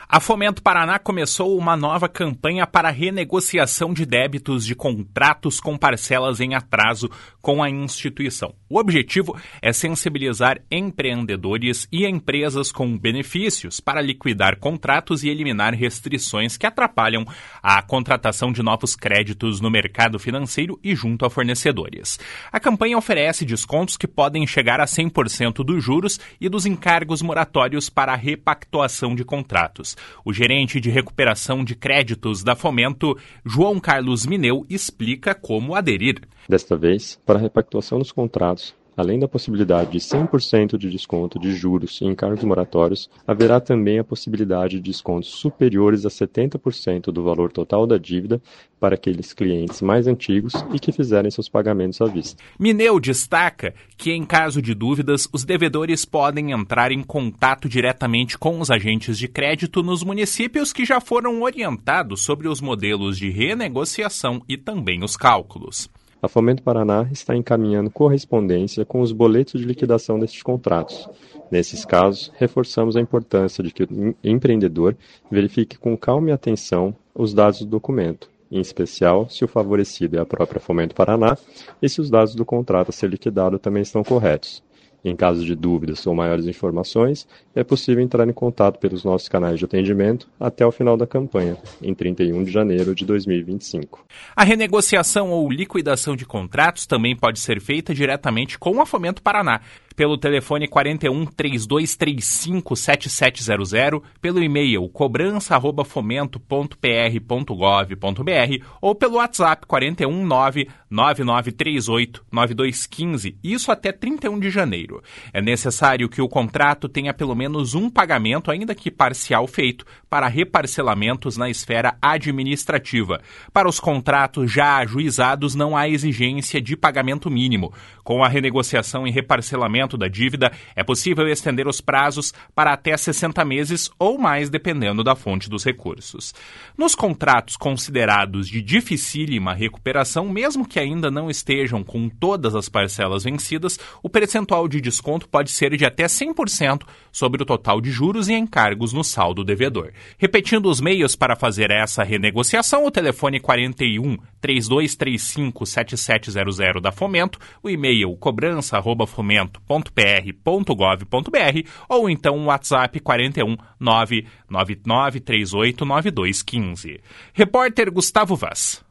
A Fomento Paraná começou uma nova campanha para renegociação de débitos de contratos com parcelas em atraso com a instituição. O objetivo é sensibilizar empreendedores e empresas com benefícios para liquidar contratos e eliminar restrições que atrapalham a contratação de novos créditos no mercado financeiro e junto a fornecedores. A campanha oferece descontos que podem chegar a 100% dos juros e dos encargos moratórios para a repactuação de contratos. O gerente de recuperação de créditos da Fomento, João Carlos Mineu, explica como aderir. Desta vez, para a repactuação dos contratos, além da possibilidade de 100% de desconto de juros e encargos moratórios, haverá também a possibilidade de descontos superiores a 70% do valor total da dívida para aqueles clientes mais antigos e que fizerem seus pagamentos à vista. Mineu destaca que, em caso de dúvidas, os devedores podem entrar em contato diretamente com os agentes de crédito nos municípios que já foram orientados sobre os modelos de renegociação e também os cálculos. A Fomento Paraná está encaminhando correspondência com os boletos de liquidação destes contratos. Nesses casos, reforçamos a importância de que o empreendedor verifique com calma e atenção os dados do documento, em especial se o favorecido é a própria Fomento Paraná e se os dados do contrato a ser liquidado também estão corretos. Em caso de dúvidas ou maiores informações, é possível entrar em contato pelos nossos canais de atendimento até o final da campanha, em 31 de janeiro de 2025. A renegociação ou liquidação de contratos também pode ser feita diretamente com a Fomento Paraná, pelo telefone 41 3235 7700, pelo e-mail cobrança@fomento.pr.gov.br ou pelo WhatsApp 41 99938 9215, isso até 31 de janeiro. É necessário que o contrato tenha pelo menos um pagamento, ainda que parcial, feito para reparcelamentos na esfera administrativa. Para os contratos já ajuizados, não há exigência de pagamento mínimo. Com a renegociação e reparcelamento da dívida, é possível estender os prazos para até 60 meses ou mais, dependendo da fonte dos recursos. Nos contratos considerados de dificílima recuperação, mesmo que ainda não estejam com todas as parcelas vencidas, o percentual de desconto pode ser de até 100% sobre o total de juros e encargos no saldo devedor. Repetindo os meios para fazer essa renegociação, o telefone 41 3235 7700 da Fomento, o e-mail cobrança@fomento.pr.gov.br ou então o WhatsApp 41 99938 9215. Repórter Gustavo Vaz.